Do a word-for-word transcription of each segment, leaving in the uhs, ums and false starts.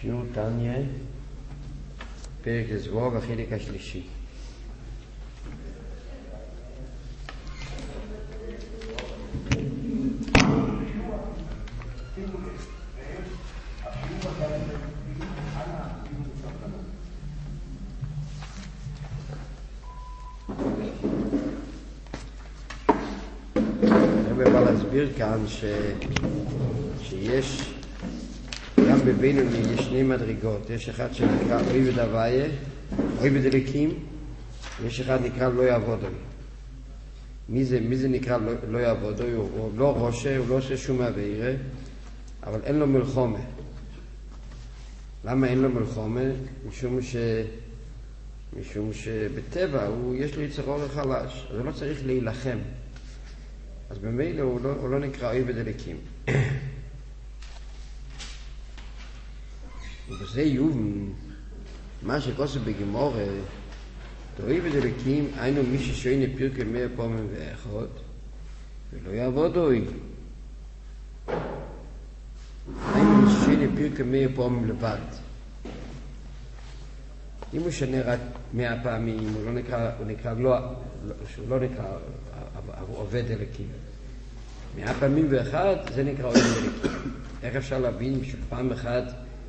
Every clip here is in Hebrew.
שיעור תניא, פרק זבוב, החלק השלישי. אני בא להסביר כאן ש... שיש גם בבינוני יש שני מדרגות. יש אחד שנקרא אוי ודוויה, אוי ודליקים, ויש אחד נקרא לא יעבודוי. מי זה, מי זה נקרא לא, לא יעבודוי? הוא, הוא לא רושה, הוא לא עושה שום עבירה, אבל אין לו מלחומה. למה אין לו מלחומה? משום ש... משום שבטבע הוא, יש לו יצר אור חלש, אז הוא לא צריך להילחם. אז במילא הוא לא, הוא לא נקרא אוי ודליקים. ובזה יום, מה שכוסו בגמור, תראי בדלקים, היינו מי ששואין פרקי מאה פעמים ואחד, ולא יעבוד אוי. היינו מי ששואין פרקי מאה פעמים לבד. אם הוא שנה רק מאה פעמים, הוא לא נקרא, הוא נקרא, לא, שהוא לא נקרא, הוא עובד דלקים. מאה פעמים ואחד, זה נקרא אוי דלקים. איך אפשר להבין שפעם אחת,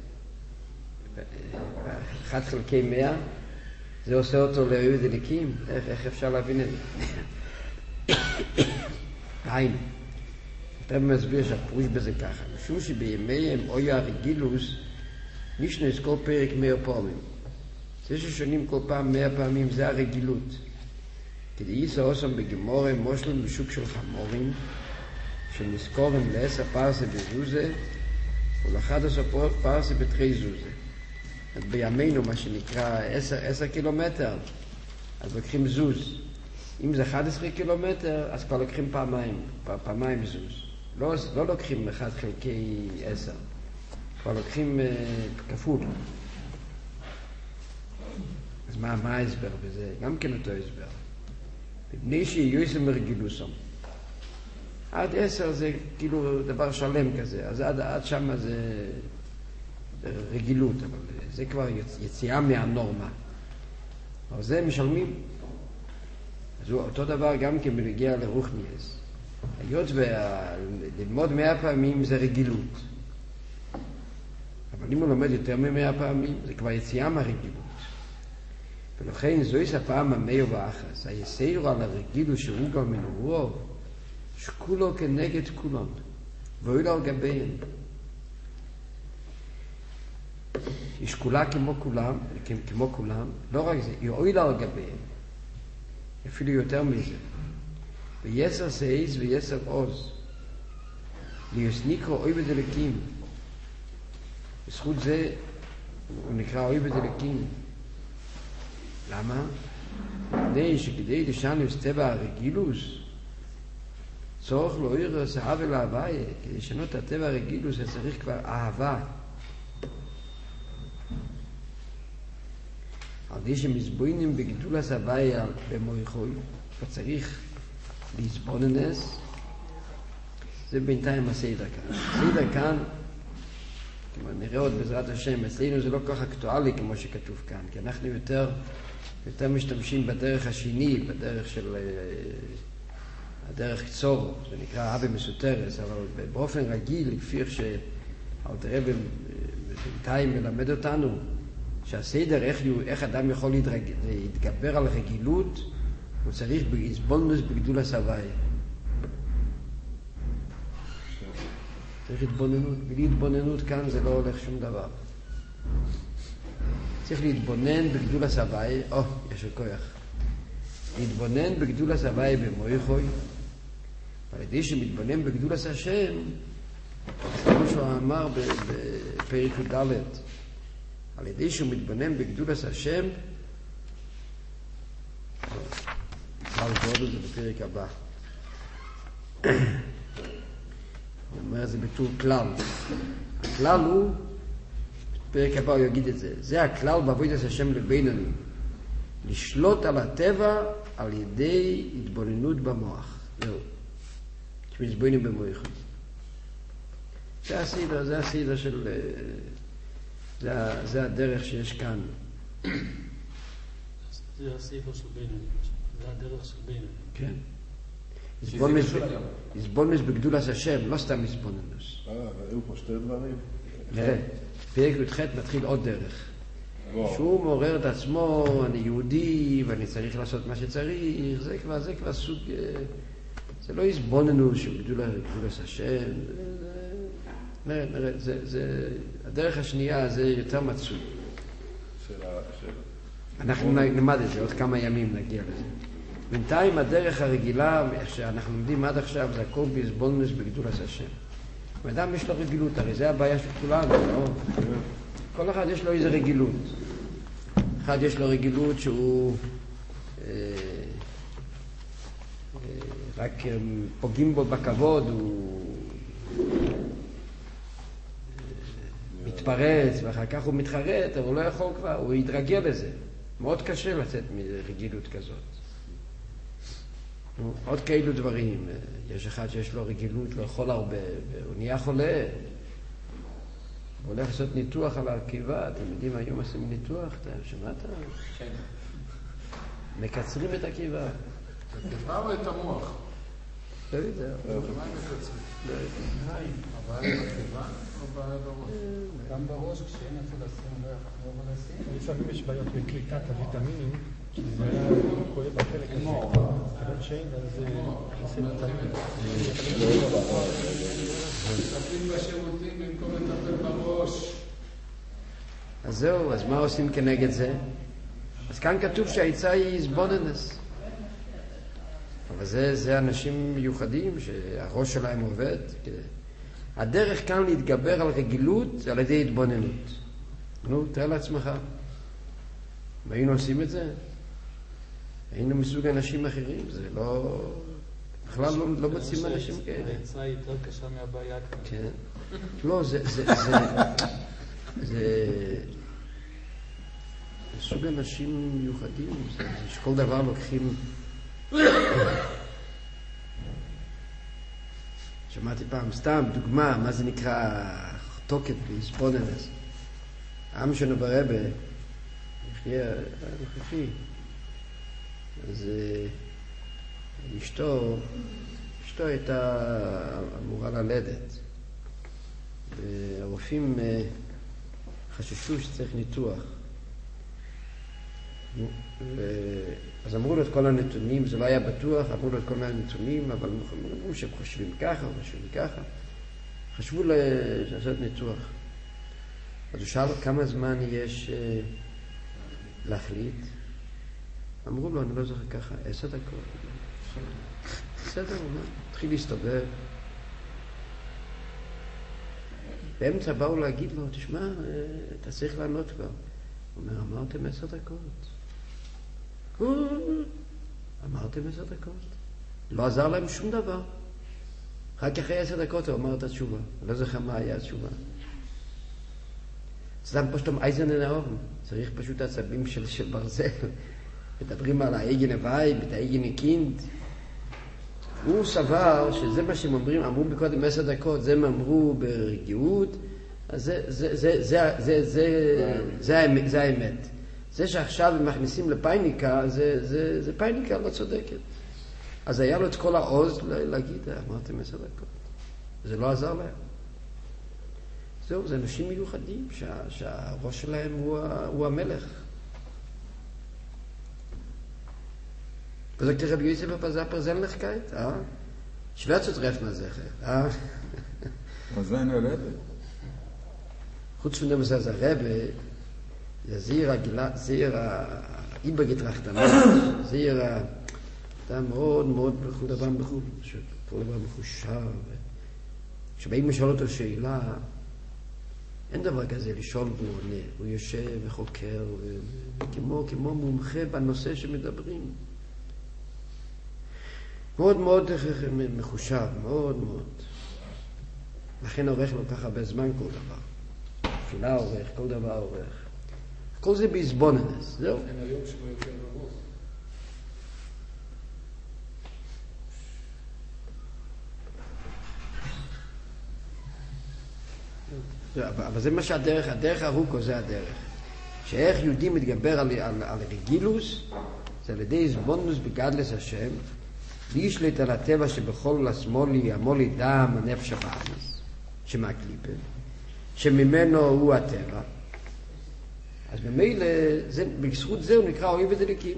אחד חלקי מאה, זה עושה אותו לאוי ודליקים? איך, איך אפשר להבין את זה? היינו. אתה מסביר שהפרוש בזה ככה. משום שבימיהם אוי הרגילוס, מישנו יש כל פרק מאה פעמים. זה ששונים כל פעם מאה פעמים, זה הרגילות. כדי ייסה עושם בגמורה, מושלם בשוק של חמורים, שנזכורם לעשר פרסה בזוזה, ולאחד עשר פרסה בתרי זוזה. אז בימינו, מה שנקרא עשר, עשר קילומטר, אז לוקחים זוז. אם זה אחד עשר קילומטר, אז כבר לוקחים פעמיים, פעמיים זוז. לא, לא לוקחים אחד חלקי עשר, כבר לוקחים uh, כפול. אז מה, מה ההסבר בזה? גם כן אותו הסבר. בבני שיהיו יסם מרגילוסם. עד עשר זה כאילו דבר שלם כזה, אז עד, עד שם זה רגילות, אבל זה כבר יציאה מהנורמה. אבל זה משלמים. אז הוא אותו דבר גם כן מגיע לרוחניאס. היות וללמוד מאה פעמים זה רגילות. אבל אם הוא לומד יותר ממאה פעמים, זה כבר יציאה מהרגילות. ולכן זוהי הפעם המאה ואחס. היסיירו על הרגילות שהוא גם מנורו, שכולו כנגד כולם. והוא לא על גביהם. היא שקולה כמו כולם, כמו כולם, לא רק זה, היא אוילה על גביהם, אפילו יותר מזה. ויסר סייס ויסר עוז, ליוסניקרו אוי בדלקים. בזכות זה הוא נקרא אוי בדלקים. למה? כדי שכדי לשנוס טבע הרגילוס, צורך לא ירס אהבה להוויה, כדי לשנות את הטבע הרגילוס, זה צריך כבר אהבה. על די שמזבוינים בגדול הסבאי במויכוי, וצריך להסבוננס, זה בינתיים הסדר כאן. הסדר כאן, כמו נראה עוד בעזרת השם, אצלנו זה לא כל כך אקטואלי כמו שכתוב כאן, כי אנחנו יותר, יותר משתמשים בדרך השני, בדרך של הדרך קצור, זה נקרא אהבה מסותרס, אבל באופן רגיל, לפי איך שהאלתר רבי בינתיים מלמד אותנו, שהסדר, איך, איך אדם יכול להתרג... להתגבר על רגילות, הוא צריך בהסבוננוס בגדול הסבאי. צריך התבוננות. בלי התבוננות כאן זה לא הולך שום דבר. צריך להתבונן בגדול הסבאי, או, יש הכוח. להתבונן בגדול הסבאי במויכוי, ועל ידי שמתבונן בגדול השם, כמו שהוא אמר בפרק ד', על ידי שהוא מתבונן בגדולת השם, נוכל לראות את זה בפרק הבא. הוא אומר את זה בתור כלל. הכלל הוא, בפרק הבא הוא יגיד את זה, זה הכלל בעבודת השם לבינוני, לשלוט על הטבע על ידי התבוננות במוח. זהו. שמתבוננים במוח. זה הסדר, זה הסדר של... זה, זה הדרך שיש כאן. זה הספר של בינוני, זה הדרך של בינוני. כן. יסבולנוס בגדולת השם, לא סתם יסבולנוס. אה, היו פה שתי דברים. נראה, פרק י"ח מתחיל עוד דרך. שהוא מעורר את עצמו, אני יהודי ואני צריך לעשות מה שצריך, זה כבר, זה כבר סוג, זה לא יסבולנוס של גדולת השם. נראה, נראה, זה, זה, הדרך השנייה זה יותר מצוי. אנחנו נלמד את זה, עוד כמה ימים נגיע לזה. בינתיים הדרך הרגילה, איך שאנחנו לומדים עד עכשיו, זה הכל ביסבולנוס בגדולת השם. האדם יש לו רגילות, הרי זה הבעיה של כולנו, לא? כל אחד יש לו איזה רגילות. אחד יש לו רגילות שהוא אה, אה, רק פוגעים בו בכבוד, הוא אה, מתפרץ ואחר כך הוא מתחרט, אבל הוא לא יכול כבר, הוא יתרגל לזה. מאוד קשה לצאת מרגילות כזאת. עוד כאלו דברים, יש אחד שיש לו רגילות לאכול הרבה, והוא נהיה חולה, הוא הולך לעשות ניתוח על הקיבה, אתם יודעים, היום עושים ניתוח, אתה שמעת? כן. מקצרים את הקיבה. את הקיבה או את המוח? לא יודע. מה מקצרים? אבל בקיבה או בראש? גם בראש, כשאין איפה לשים, לא יכול לשים. לפעמים יש בעיות בקליטת הוויטמינים, כי זה היה כואב בחלק הזה. אבל שאין, אז זה עושה לטעמים. מטפלים בשירותים במקום לטפל בראש. אז זהו, אז מה עושים כנגד זה? אז כאן כתוב שהעצה היא יסבולנוס. אבל זה, זה אנשים מיוחדים שהראש שלהם עובד. הדרך כאן להתגבר על רגילות זה על ידי התבוננות. נו, תראה לעצמך. והיינו עושים את זה? היינו מסוג אנשים אחרים, זה לא... בכלל לא, לא מוצאים אנשים כאלה. העצה היא יותר קשה מהבעיה כאן. כן. לא, זה... זה, זה, זה, זה סוג אנשים מיוחדים, זה, זה שכל דבר לוקחים... שמעתי פעם, סתם דוגמה, מה זה נקרא תוקת ביסבולנוס. העם שלנו ברבה, יחיה הנוכחי, אז אשתו, אשתו הייתה אמורה ללדת. והרופאים חששו שצריך ניתוח. אז אמרו לו את כל הנתונים, זה לא היה בטוח, אמרו לו את כל הנתונים, אבל אמרו שהם חושבים ככה, חושבים ככה. חשבו לעשות ניתוח. אז הוא שאל כמה זמן יש להחליט. אמרו לו, אני לא זוכר ככה, עשר דקות. בסדר, הוא התחיל להסתובב. באמצע באו להגיד לו, תשמע, אתה צריך לענות כבר. הוא אומר, אמרתם עשר דקות. אמרתם עשר דקות. לא עזר להם שום דבר. רק אחרי עשר דקות הוא אמר את התשובה. אני לא זוכר מה היה התשובה. סתם פשוט אייזן האורן. צריך פשוט עצבים של, של ברזל. מדברים על האיגן הוואי, את האיגן הקינד. הוא סבר שזה מה שהם אומרים, אמרו בקודם עשר דקות, זה הם אמרו ברגיעות, אז זה, זה, זה, זה, זה, זה, זה, האמת, זה האמת. זה שעכשיו הם מכניסים לפייניקה, זה, זה, זה פייניקה לא צודקת. אז היה לו את כל העוז להגיד, אמרתם עשר דקות. זה לא עזר להם. זהו, זה אנשים מיוחדים, שה, שהראש שלהם הוא, הוא המלך. וזה כרב יוסף בפזפר זלנחקייט, אה? schwer zu treffen als Sache, אה? was sein der Rebbe? חוץ von dem, was er sagt, Rebbe, זה sehr, sehr übergetrachteter, sehr, da מאוד מאוד בחוד דבר בחוד, שכל דבר מחושב, כשבאים לשאול אותו שאלה, אין דבר כזה לשאול והוא עונה, הוא יושב וחוקר, כמו, כמו מומחה בנושא שמדברים. מאוד מאוד מחושב, מאוד מאוד. לכן עורך לו ככה הרבה זמן כל דבר. תפילה עורך, כל דבר עורך. כל זה בהסבוננס, זהו. אין היום שבו יותר ברוך. אבל זה מה שהדרך, הדרך ארוכו זה הדרך. שאיך יהודי מתגבר על, על, על רגילוס, זה על ידי זבונוס בגדלס השם, להשליט על הטבע שבכל השמאלי, המולי דם, הנפש הבאמס, שמהקליפה, שממנו הוא הטבע. אז במילא, בזכות זה הוא נקרא אוהב ודליקים.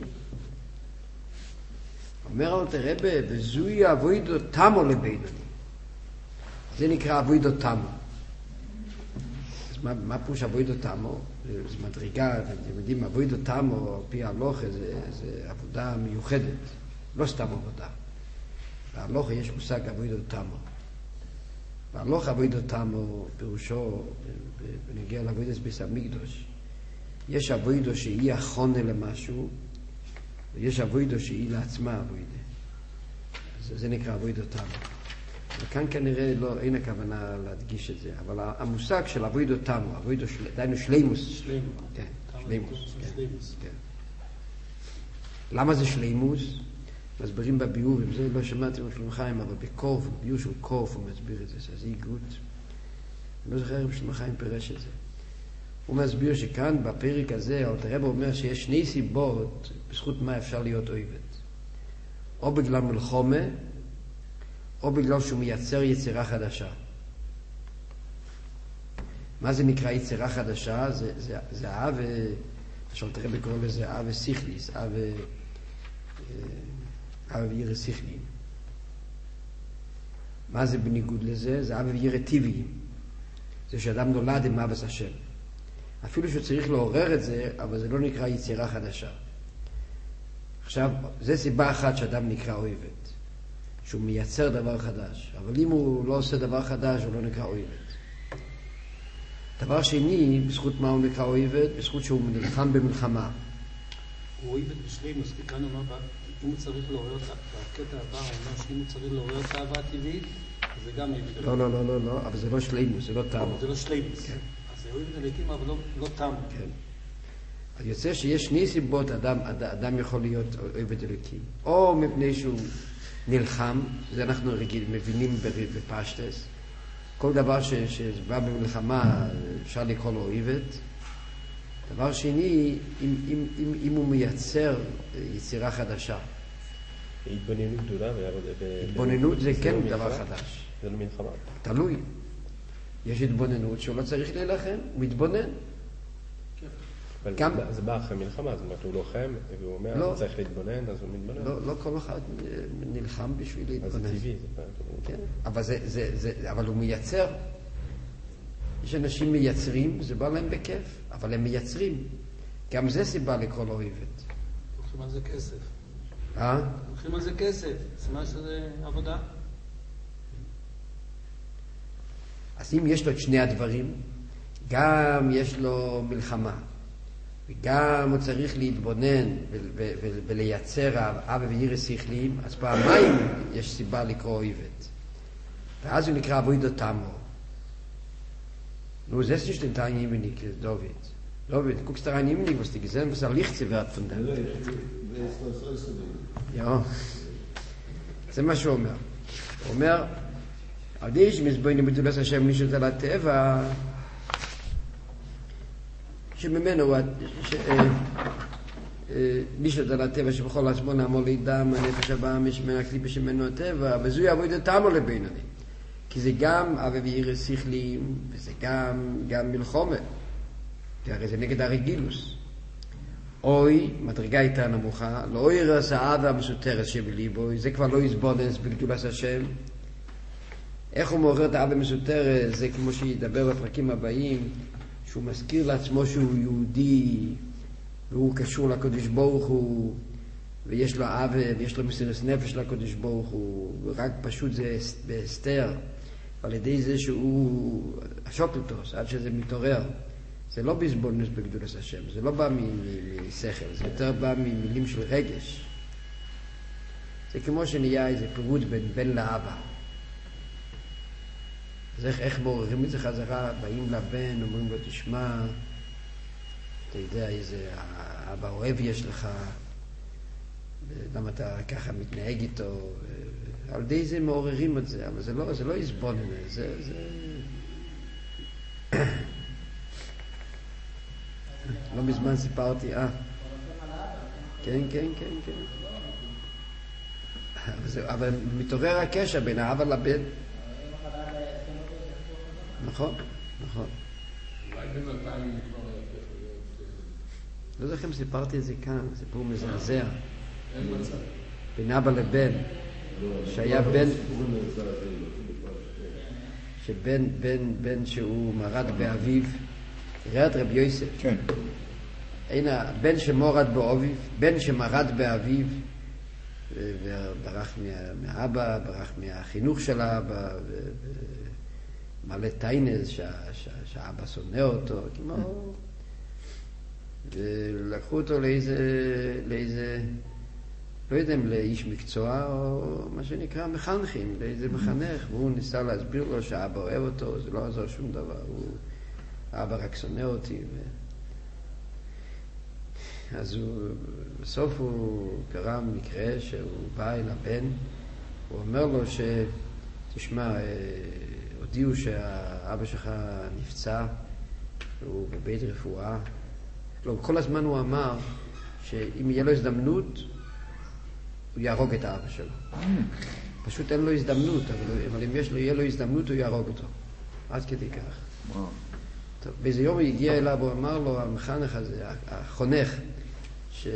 אומר לנו תרבה, וזוי אבוידו תמו לבינוני. זה נקרא אבוידו תמו. אז מה, מה פירוש אבוידו תמו? זה מדרגה, אתם יודעים, אבוידו תמו, על פי ההלוכה, זה, זה עבודה מיוחדת. לא סתם עבודה. בהלוכה יש מושג אבוידו תמו. בהלוכה אבוידו תמו, פירושו, בנגיע לאבוידס ביס המקדוש, יש אבוידו שהיא החונה למשהו, ויש אבוידו שהיא לעצמה אבוידה. זה, זה נקרא אבוידו תמו. וכאן כנראה לא, אין הכוונה להדגיש את זה, אבל המושג של אבוידו תמו, אבוידו של, דיינו שלימוס. שלימוס. כן, שלימוס. כן, שלימוס. כן. למה זה שלימוס? מסבירים בביאורים, זה לא שמעתי משלום חיים, אבל בקורף, ביור של קורף הוא מסביר את זה, זה איגות. אני לא זוכר אם שלום חיים פירש את זה. הוא מסביר שכאן בפרק הזה, אלתר רבי אומר שיש שני סיבות בזכות מה אפשר להיות אויבת. או בגלל מלחמה, או בגלל שהוא מייצר יצירה חדשה. מה זה נקרא יצירה חדשה? זה, זה, זה אהבה, שאלתר רבי קורא לזה אהבה סיכליס, אהבה, אהבה וירא סיכליים. מה זה בניגוד לזה? זה אהבה וירא טבעיים. זה שאדם נולד עם אהבת השם. אפילו שהוא צריך לעורר את זה, אבל זה לא נקרא יצירה חדשה. עכשיו, זה סיבה אחת שאדם נקרא אוהבת. שהוא מייצר דבר חדש. אבל אם הוא לא עושה דבר חדש, הוא לא נקרא אוהבת. דבר שני, בזכות מה הוא נקרא אוהבת? בזכות שהוא נלחם במלחמה. הוא אוהבת בשלימוס, כי כאן הוא אומר, אם הוא צריך לעורר אותה, בקטע הבא הוא אומר שאם הוא צריך לעורר את האהבה הטבעית, זה גם אוהבת. לא, לא, לא, לא, לא, אבל זה לא שלימוס, זה לא תמו. זה לא שלימוס. כן. אז זה אוהבת הליקים, אבל לא, לא תמו. כן. אז יוצא שיש שני סיבות אדם, אדם יכול להיות אוהבת הליקים. או מפני שהוא נלחם, זה אנחנו רגיל, מבינים בפשטס. כל דבר ש, שבא במלחמה אפשר לקרוא לו אוהבת. דבר שני, אם, אם, אם, אם הוא מייצר יצירה חדשה. התבוננות גדולה. התבוננות זה כן דבר חדש. זה לא מלחמה. תלוי. יש התבוננות שהוא לא צריך להילחם, הוא מתבונן. אבל גם... זה בא אחרי מלחמה, זאת אומרת, הוא לוחם, והוא אומר, לא. הוא צריך להתבונן, אז הוא מתבונן. לא, לא כל אחד נלחם בשביל להתבונן. אז זה טבעי, זה פעם. כן, אבל, זה, זה, זה, אבל הוא מייצר. יש אנשים מייצרים, זה בא להם בכיף, אבל הם מייצרים. גם זה סיבה לקרוא לו אוהבת. לוקחים על זה כסף. אה? לוקחים על זה כסף. זה מה שזה עבודה. אז אם יש לו את שני הדברים, גם יש לו מלחמה, וגם הוא צריך להתבונן ולייצר אהבה וירא שכליים, אז פעמיים יש סיבה לקרוא אוהבת. ואז הוא נקרא אבוידו תמו. Nur das ist nicht ein Immenig, David. David, guckst du rein Immenig, was die gesehen, was er Licht wird von dem. Ja. זה מה שהוא אומר. הוא אומר, על די שמזבוינים בדולס השם נשת על הטבע, שממנו נשת על הטבע שבכל עצמו נעמול לידם, הנפש הבא משמנה קליפה שמנו הטבע, וזו יעבוד את תמו לבינוני. כי זה גם אהבה וירא שכליים, וזה גם, גם מלחמה. הרי זה נגד הרגילוס. אוי, מדרגה איתה נמוכה, לא אוי רס האהבה המסותרת שבליבו, זה כבר לא יסבונס בגדולת השם. איך הוא מעורר את האהבה המסותרת? זה כמו שידבר בפרקים הבאים, שהוא מזכיר לעצמו שהוא יהודי, והוא קשור לקדוש ברוך הוא, ויש לו אהבה, ויש לו מסירות נפש לקדוש ברוך הוא, ורק פשוט זה בהסתר, על ידי זה שהוא השוקלטוס, עד שזה מתעורר. זה לא בזבונוס בגדולת השם, זה לא בא משכל, זה יותר בא ממילים של רגש. זה כמו שנהיה איזה פירוט בין בן לאבא. אז איך, איך מעוררים את זה חזרה, באים לבן, אומרים לו, תשמע, אתה יודע איזה אבא אוהב יש לך, למה אתה ככה מתנהג איתו, על ידי זה מעוררים את זה, אבל זה לא, זה לא יסבונן, זה, זה... לא מזמן סיפרתי, אה. כן, כן, כן, כן. אבל מתעורר הקשר בין האבא לבן. נכון, נכון. אולי בינתיים כבר... לא זוכר אם סיפרתי את זה כאן, סיפור מזעזע. אין מצב. בין אבא לבן, שהיה בן... שבן, בן, בן שהוא מרד באביו, תראה את רבי יוסף. כן. הנה, בן שמורד באביו, בן שמרד באביו, וברח מה, מהאבא, ברח מהחינוך של האבא, ומלא טיינס שה, שה, שהאבא שונא אותו, כמו... ולקחו אותו לאיזה, לאיזה, לא יודע אם לאיש מקצוע, או מה שנקרא מחנכים, לאיזה מחנך, והוא ניסה להסביר לו שהאבא אוהב אותו, זה לא עזר שום דבר, הוא, האבא רק שונא אותי. ו... אז הוא, בסוף הוא קרא מקרה שהוא בא אל הבן, הוא אומר לו ש... תשמע, הודיעו שהאבא שלך נפצע, הוא בבית רפואה. לא, כל הזמן הוא אמר שאם יהיה לו הזדמנות, הוא יהרוג את האבא שלו. פשוט אין לו הזדמנות, אבל, אבל אם יש לו, יהיה לו הזדמנות, הוא יהרוג אותו. עד כדי כך. וואו. טוב, באיזה יום הוא הגיע אליו, הוא אמר לו, המחנך הזה, החונך, ש...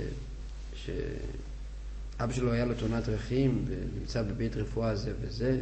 שאבא שלו היה לו תאונת דרכים, ונמצא בבית רפואה זה וזה,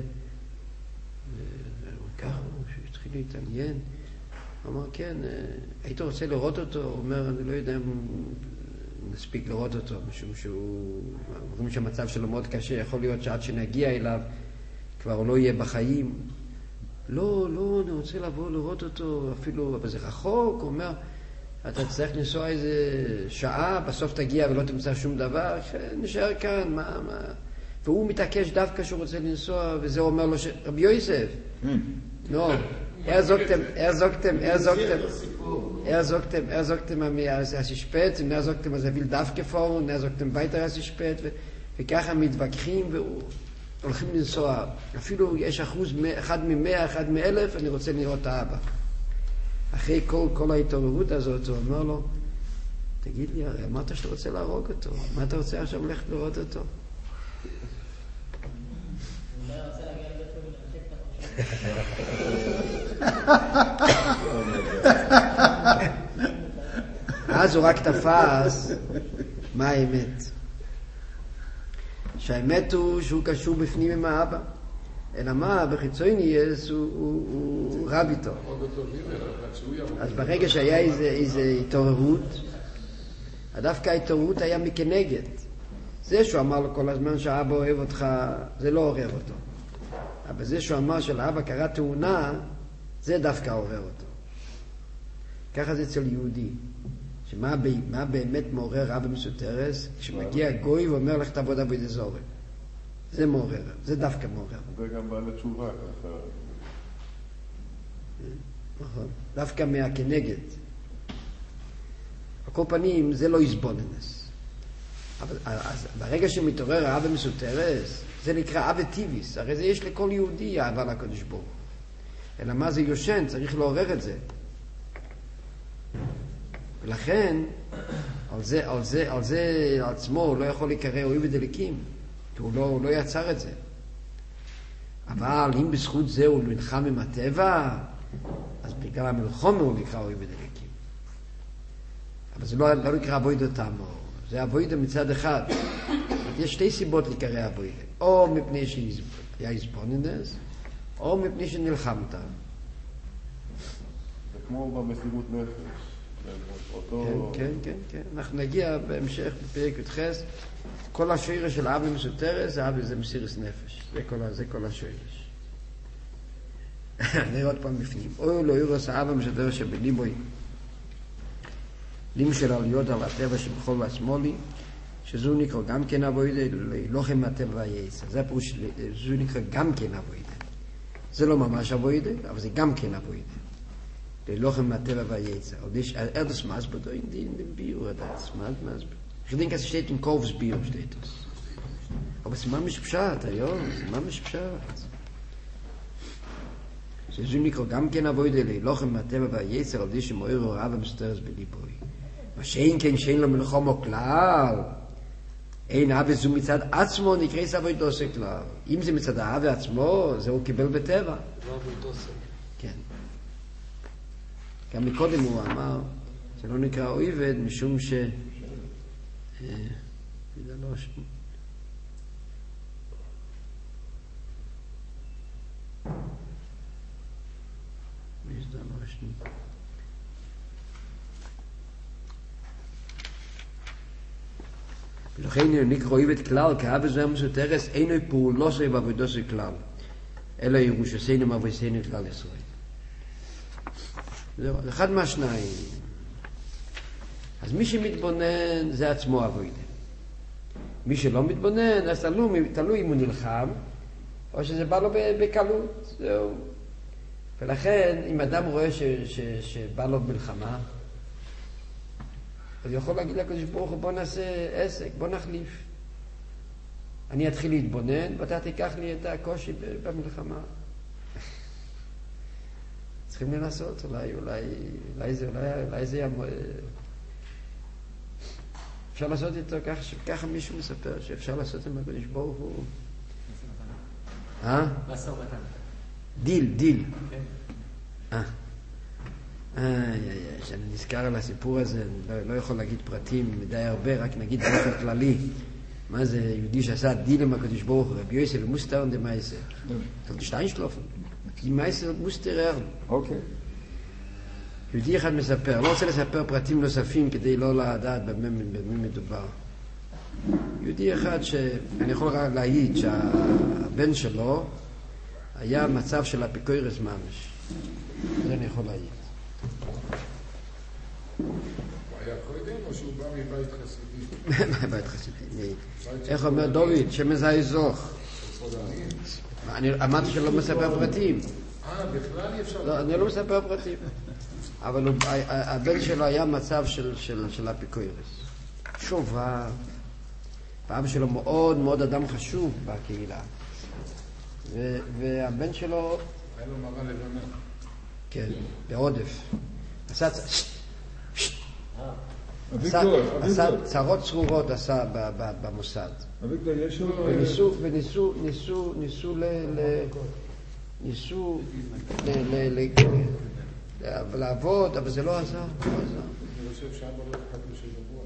והוא ככה, הוא התחיל להתעניין, הוא אמר, כן, היית רוצה לראות אותו? הוא אומר, אני לא יודע אם נספיק לראות אותו, משום שהוא, אומרים שהמצב שלו מאוד קשה, יכול להיות שעד שנגיע אליו, כבר הוא לא יהיה בחיים. לא, לא, אני רוצה לבוא לראות אותו, אפילו, אבל זה רחוק, הוא אומר, אתה צריך לנסוע איזה שעה, בסוף תגיע ולא תמצא שום דבר, נשאר כאן, מה, מה. והוא מתעקש דווקא שהוא רוצה לנסוע, וזה אומר לו, ש... רבי יוסף, לא, er sagtem, er sagtem, er sagtem, er sagtem, er sagtem, es ist spät, und er sagtem, er will darf gefahren, und er sagtem, weiter es ist spät, וככה מתווכחים, והולכים לנסוע, אפילו יש אחוז אחד ממאה, אחד מאלף, אני רוצה לראות את האבא. אחרי כל, כל ההתעוררות הזאת, הוא אומר לו, תגיד לי, הרי אמרת שאתה רוצה להרוג אותו, מה אתה רוצה עכשיו ללכת לראות אותו? אז הוא רק תפס מה האמת. שהאמת הוא שהוא קשור בפנים עם האבא. אלא מה, בחיצוניוס הוא, הוא, הוא רב איתו. אז ברגע שהיה איזה, איזה התעוררות, דווקא ההתעוררות היה מכנגד. זה שהוא אמר לו כל הזמן שהאבא אוהב אותך, זה לא עורר אותו. אבל זה שהוא אמר שלאבא קרה תאונה, זה דווקא עורר אותו. ככה זה אצל יהודי. שמה מה באמת מעורר אבא מסותרס? כשמגיע גוי ואומר לך תעבוד עבודת זרה. זה מעורר, זה דווקא מעורר. זה גם בעל התשובה ככה. נכון. דווקא מהכנגד. על כל פנים זה לא יסבוננס. אבל אז ברגע שמתעורר האבא מסותרס, זה נקרא אבא טיביס. הרי זה יש לכל יהודי אהבה לקדוש ברוך הוא. אלא מה זה יושן? צריך לעורר את זה. ולכן, על זה, על זה, על זה עצמו הוא לא יכול להיקרא אוהב דליקים, כי הוא לא, הוא לא יצר את זה. אבל אם בזכות זה הוא נלחם עם הטבע, אז בגלל המלחום הוא נקרא אוהב דליקים. אבל זה לא, לא נקרא אבויד אותם, זה אבויד מצד אחד. יש שתי סיבות להיקרא אבויד. או מפני שהיה יסבוננס, או מפני שנלחמת. זה כמו במסירות נפש. אותו... כן, כן, כן, כן. אנחנו נגיע בהמשך בפרק י"ח. כל השורש של אבא מסותרס, זה אבא זה מסירות נפש. זה כל, זה כל השורש. נראה עוד פעם בפנים. אוי לא יורס האבא מסותרס שבליבוי. לים של עליות על הטבע שבכל השמאלי, שזו נקרא גם כן אבוידה, לוחם הטבע והייצר. זה הפירוש, זו נקרא גם כן אבוידה. זה לא ממש אבוידה, אבל זה גם כן אבוידה. ללוחם מהטבע והייצר. Und ich, er das Masber in dem Bio, das Masber. Ich denke, es steht in Korfs Bio, steht das. Aber es ist mamisch Pshat, ja, es ist mamisch Pshat. שזו נקרא גם כן אבוידה לילוחם בטבע והיצר על די שמוער הוראה ומסתרס בליבוי. מה שאין כן שאין לו מלחומו כלל, אין אבא זו מצד עצמו נקרא אבוידה עושה כלל. אם זה מצד האבא עצמו, זה הוא קיבל בטבע. לא אבוידה עושה. כן. גם מקודם הוא אמר, זה לא נקרא אויבד משום ש... זה לא... ולכן נקרא אויבד כלל, כאבא זו המסותרס, אינו פעולו זה בעבודו זה כלל, אלא ירושתנו מעבודתנו כלל ישראל. זהו, אחד מהשניים. אז מי שמתבונן זה עצמו עבודה. מי שלא מתבונן, אז תלוי, תלוי אם הוא נלחם, או שזה בא לו בקלות. זהו. ולכן, אם אדם רואה ש, ש, שבא לו מלחמה, אז הוא יכול להגיד לקדוש ברוך הוא, בוא נעשה עסק, בוא נחליף. אני אתחיל להתבונן, ואתה תיקח לי את הקושי במלחמה. צריכים לנסות, אולי, אולי, אולי זה, אולי, אולי זה יהיה... אפשר לעשות איתו ככה, שככה מישהו מספר, שאפשר לעשות עם הקדוש ברוך הוא. אה? בסור בתן. דיל, דיל. כן. אה. איי, איי, איי, שאני נזכר על הסיפור הזה, לא, לא יכול להגיד פרטים מדי הרבה, רק נגיד באופן כללי. מה זה יהודי שעשה דיל עם הקדוש ברוך הוא, רבי יוסף ומוסטרן דה מייסר. זאת שטיינשלופן. כי מייסר מוסטרר. אוקיי. יהודי אחד מספר, לא רוצה לספר פרטים נוספים כדי לא לדעת במי מדובר. יהודי אחד שאני יכול רק להעיד שהבן שלו היה מצב של אפיקורס ממש. זה אני יכול להעיד. הוא היה קודם או שהוא בא מבית חסידי? מבית חסידי. איך אומר דוד? שמזהי זוך. אני אמרתי שלא מספר פרטים. אה, בכלל אי אפשר... לא, אני לא מספר פרטים. אבל הוא, הבן שלו היה מצב של, של, של אפיקורס. שובה. פעם שלו מאוד מאוד אדם חשוב בקהילה. ו, והבן שלו... היה לו מראה לבנה. כן, בעודף. עשה... עשה צרות צרורות עשה במוסד. וניסו, וניסו, ניסו, ניסו ל... ניסו לעבוד, אבל זה לא עזר, לא עזר. אני חושב שאבא לא אחד לשבוע.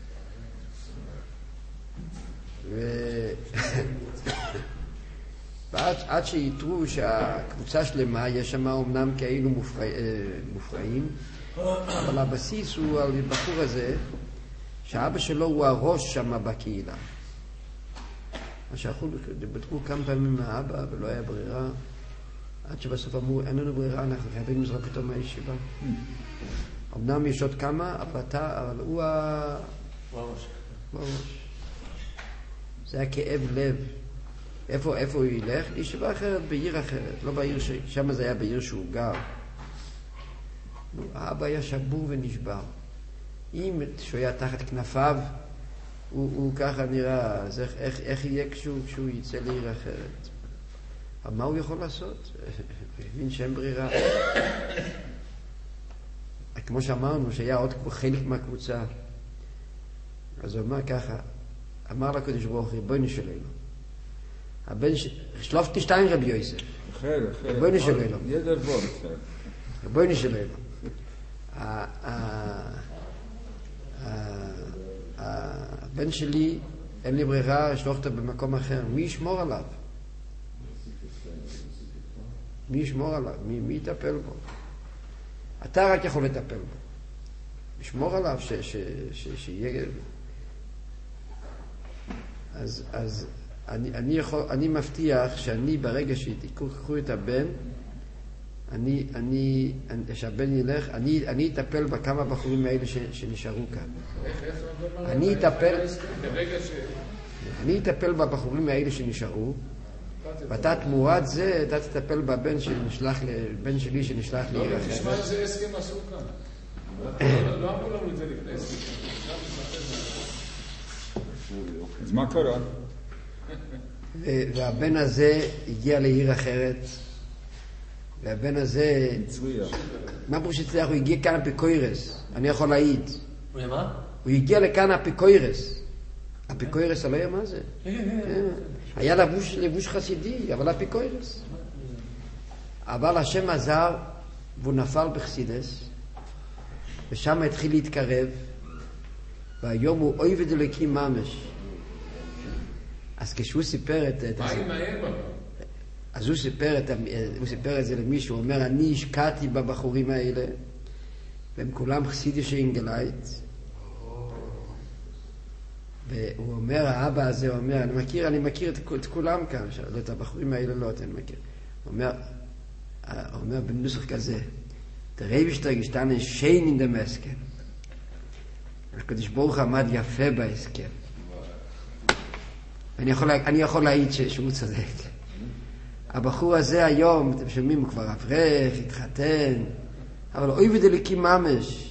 ועד שיתרו שהקבוצה שלמה, יש שם אומנם כאילו מופרעים, אבל הבסיס הוא על הבחור הזה, שהאבא שלו הוא הראש שם בקהילה. מה שאנחנו בדקו כמה פעמים מהאבא ולא היה ברירה, עד שבסוף אמרו, אין לנו ברירה, אנחנו חייבים לזרוק אותו מהישיבה. אמנם יש עוד כמה, אבל אתה, אבל הוא ה... הוא הראש. הוא הראש. זה היה כאב לב. איפה, איפה הוא ילך? לישיבה אחרת, בעיר אחרת, לא בעיר ש... שם זה היה בעיר שהוא גר. האבא היה שבור ונשבר. אם שהוא היה תחת כנפיו, הוא, הוא ככה נראה, אז איך, איך, איך יהיה כשהוא, כשהוא יצא לעיר אחרת? אבל מה הוא יכול לעשות? הוא הבין שאין ברירה. כמו שאמרנו, שהיה עוד חלק מהקבוצה. אז הוא אמר ככה, אמר לקדוש ברוך הוא, ריבונו שלנו. הבן ש... שלופתי שטיין רבי יוסף. אחר, אחר. ריבונו שלנו. ידע בו. ריבונו שלנו. הבן שלי, אין לי ברירה, לשלוח אותו במקום אחר. מי ישמור עליו? מי ישמור עליו? מי, מי יטפל בו? אתה רק יכול לטפל בו. לשמור עליו ש, ש, ש, שיהיה... אז, אז אני, אני, יכול, אני מבטיח שאני ברגע שתיקחו את הבן, אני, אני, שהבן ילך, אני, אני אטפל בכמה בחורים האלה ש, שנשארו כאן. אני אטפל, אני אטפל בבחורים האלה שנשארו, ואתה תמורת זה, אתה תטפל בבן שנשלח, בן שלי שנשלח לעיר אחרת. תשמע איזה הסכם עשו כאן. לא אמרו לנו את זה לפני הסכם. אז מה קרה? והבן הזה הגיע לעיר אחרת, והבן הזה, הצליח. מה פירוש הצליח? הוא הגיע כאן אפיקוירס, אני יכול להעיד. הוא מה? הוא הגיע לכאן אפיקוירס. אפיקוירס, לא יודע מה זה. היה לבוש, לבוש חסידי, אבל אפיקוירס. אבל השם עזר, והוא נפל בחסידס, ושם התחיל להתקרב, והיום הוא אוהב אלוקים ממש. אז כשהוא סיפר את... מה עם האבא? אז הוא סיפר, את, הוא סיפר את זה למישהו, הוא אומר, אני השקעתי בבחורים האלה, והם כולם חסידישי אינגלייט. והוא אומר, האבא הזה, הוא אומר, אני מכיר, אני מכיר את, את כולם כאן, לא את הבחורים האלה, לא, אני מכיר. הוא אומר, הוא אומר בנוסח כזה, תראי בשתרגשתן אין שיין אין דם הסכם. הקדוש ברוך עמד יפה בהסכם. אני יכול, אני יכול להעיד שהוא צודק. הבחור הזה היום, אתם שומעים, הוא כבר אברך, התחתן, אבל אוהב אלוקים ממש.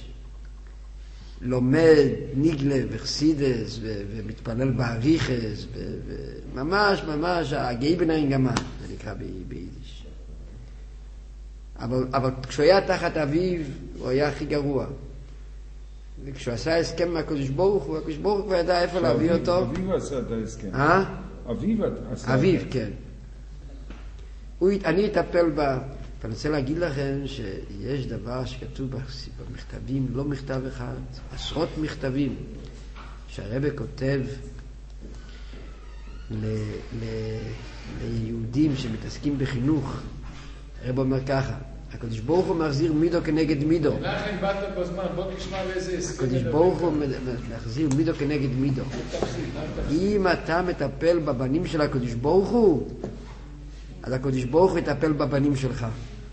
לומד ניגלה וחסידס ומתפלל באריכס, וממש ממש הגאי בנין גמן, זה נקרא ביידיש. אבל, אבל כשהוא היה תחת אביו, הוא היה הכי גרוע. וכשהוא עשה הסכם עם הקדוש ברוך הוא, הקדוש ברוך הוא כבר ידע איפה להביא אותו. אביו עשה את ההסכם. אה? אביו עשה. אביו, כן. הוא, אני אטפל בה. אני רוצה להגיד לכם שיש דבר שכתוב במכתבים, לא מכתב אחד, עשרות מכתבים, שהרבא כותב ל, ל, ליהודים שמתעסקים בחינוך. הרבא אומר ככה, הקדוש ברוך הוא מחזיר מידו כנגד מידו. לכן באת בזמן, בוא נשמע לאיזה הסכם. הקדוש ברוך הוא מחזיר מידו כנגד מידו. אם אתה מטפל בבנים של הקדוש ברוך הוא, אז הקדוש ברוך הוא יטפל בבנים שלך.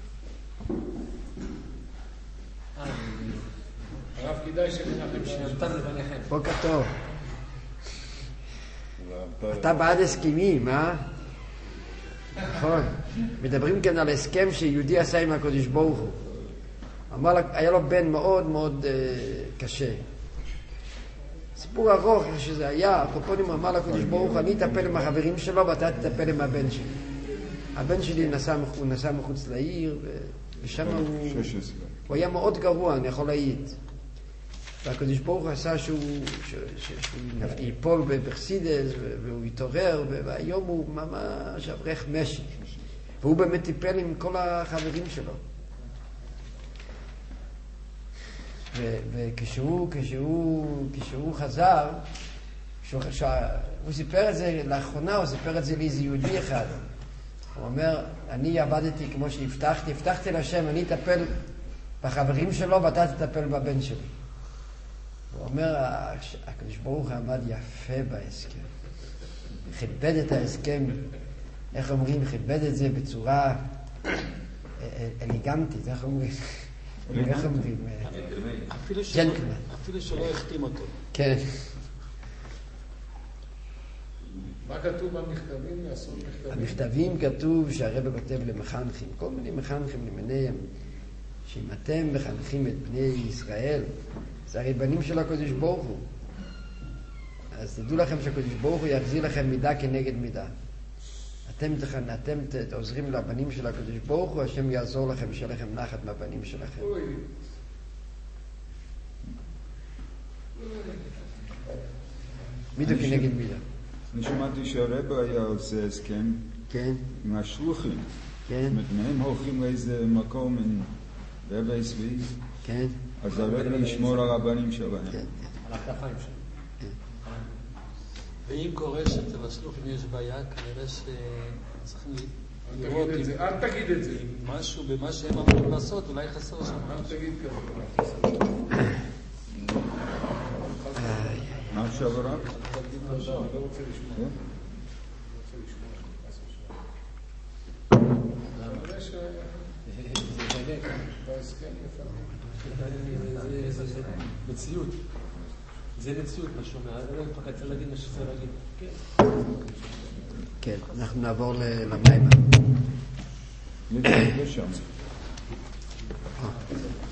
הרב כדאי שמנחם שנתן לבניכם. בוקר טוב. אתה בעד הסכמים, אה? נכון. מדברים כאן על הסכם שיהודי עשה עם הקדוש ברוך הוא. אמר, היה לו בן מאוד מאוד קשה. סיפור ארוך שזה היה, הקופונים אמר לקדוש ברוך הוא, אני אטפל עם החברים שלו ואתה תטפל עם הבן שלי. הבן שלי נסע, הוא נסע מחוץ לעיר, ושם הוא, הוא היה מאוד גרוע, אני יכול להעיד. והקדוש ברוך הוא עשה שהוא, שהוא ייפול בחסידס, והוא יתעורר, והיום הוא ממש אברך משי. והוא באמת טיפל עם כל החברים שלו. וכשהוא, כשהוא, כשהוא חזר, כשהוא, הוא סיפר את זה לאחרונה, הוא סיפר את זה לאיזה יהודי אחד. הוא אומר, אני עבדתי כמו שהבטחתי, הבטחתי לשם, אני אטפל בחברים שלו ואתה תטפל בבן שלי. הוא אומר, הקדוש ברוך הוא עמד יפה בהסכם. כיבד את ההסכם, איך אומרים, כיבד את זה בצורה אליגנטית, איך אומרים? איך אומרים? ג'נטלמן. אפילו שלא החתים אותו. כן. מה כתוב במכתבים? לעשות מכתבים? במכתבים כתוב שהרבא כותב למחנכים, כל מיני מחנכים למיניהם, שאם אתם מחנכים את בני ישראל, זה הרי בנים של הקדוש ברוך הוא. אז תדעו לכם שהקדוש ברוך הוא יחזיר לכם מידה כנגד מידה. אתם, אתם עוזרים לבנים של הקדוש ברוך הוא, השם יעזור לכם, שיהיה לכם נחת מהבנים שלכם. מידה כנגד מידה. אני שמעתי שהרבא היה עושה הסכם עם השלוחים. כן. זאת אומרת, מהם הולכים לאיזה מקום עם רבא עשבי. כן. אז הרבא ישמור על הבנים שלהם. כן. על הכתפיים שלהם. ואם קורה שאצל השלוחים יש בעיה, כנראה שצריכים לראות אל תגיד את זה. משהו במה שהם אמורים לעשות, אולי חסר שם. אל תגיד כזה. מה עכשיו הרב? לא רוצה לשמוע. זה מציאות. זה מציאות מה שאומר. אני לא פחד, צריך להגיד מה שצריך להגיד. כן, אנחנו נעבור למים. יש שם.